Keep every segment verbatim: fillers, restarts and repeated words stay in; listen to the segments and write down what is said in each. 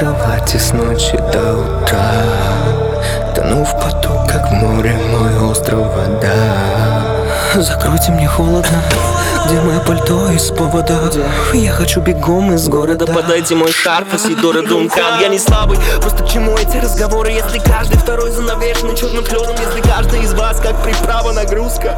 кровати с ночи до утра, тону в поту, как в море мой остров вода. Закройте, мне холодно, где мое пальто из повода? Я хочу бегом из города. Подайте мой шарф, Исидора Дункан. Я не слабый, просто к чему эти разговоры, если каждый второй занавешенный черным кленом, если каждый из вас как приправа, нагрузка.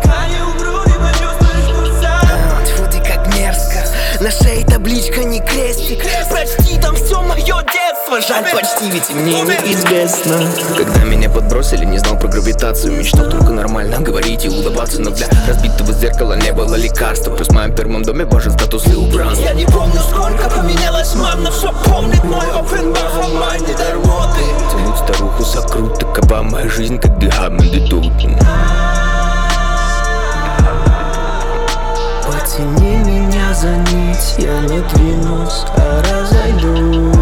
Тьфу ты, как мерзко. На шее табличка, не крестик. Почти там все мое детство. Жаль, почти, ведь мне неизвестно. Когда меня подбросили, не знал про гравитацию. Мечтал только нормально говорить и улыбаться, но для разбитого зеркала не было лекарства. Плюс в моем первом доме важен статус и убранство. Я не помню, сколько поменялась мам, но все помнит мой Offenbach, он майнит рвоты. Тянуть старуху за крут, такова моя жизнь, как дыхание тут. Потяни меня за нить, я не двинусь, а разойдусь.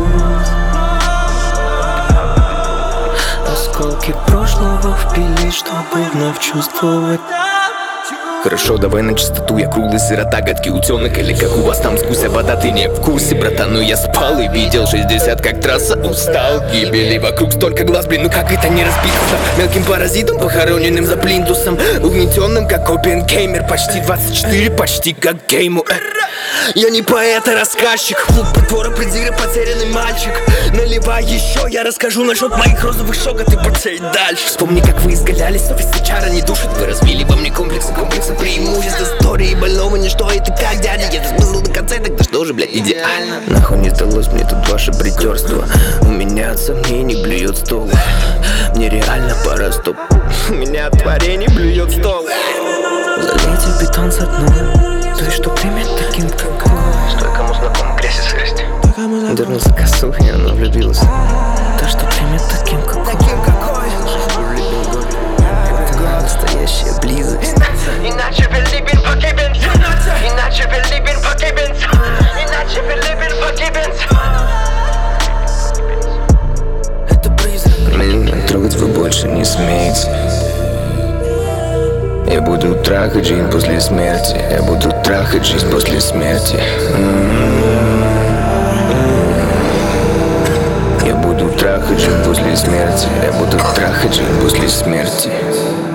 Осколки прошлого впились, чтобы вновь чувствовать. Хорошо, давай на чистоту, я круглый сирота, гадкий утенок. Или как у вас там с гуся вода, ты не в курсе, братан. Но я спал и видел шестьдесят, как трасса, устал. Гибели вокруг столько глаз, блин, ну как это не разбиться? Мелким паразитом, похороненным за плинтусом, угнетенным, как опенгеймер. Почти двадцать четыре, почти как гейму. Я не поэт, а рассказчик. Флук, потвора, придиры, потерянный мальчик. Наливай еще, я расскажу насчет моих розовых шок, а ты процей дальше. Вспомни, как вы изгалялись, совесть чара не душит. Вы развили во мне комплексы, комплексы преимуществ истории больного ничто, и ты как дядя. Я смысл до конца, тогда что же, блядь, идеально? Нахуй не сдалось мне тут ваше бредерство. У меня от сомнений блюет стол. Мне реально пора, стоп. У меня от творений блюет стол. Залейте в бетон со дном, то есть что примет таким, какой. Стой, кому знакома грязь и сырость. Дернулся косу, и она влюбилась. То, что примет таким, какой. Таким какой. Это настоящая близость. Иначе wir lieben vergebens. Иначе wir lieben vergebens. Иначе wir lieben vergebens. Это призрак. Меня трогать вы больше не смеете. Я буду трахать жизнь после смерти. Я буду трахать жизнь после смерти. Я буду трахать жизнь после смерти. Я буду трахать жизнь после смерти.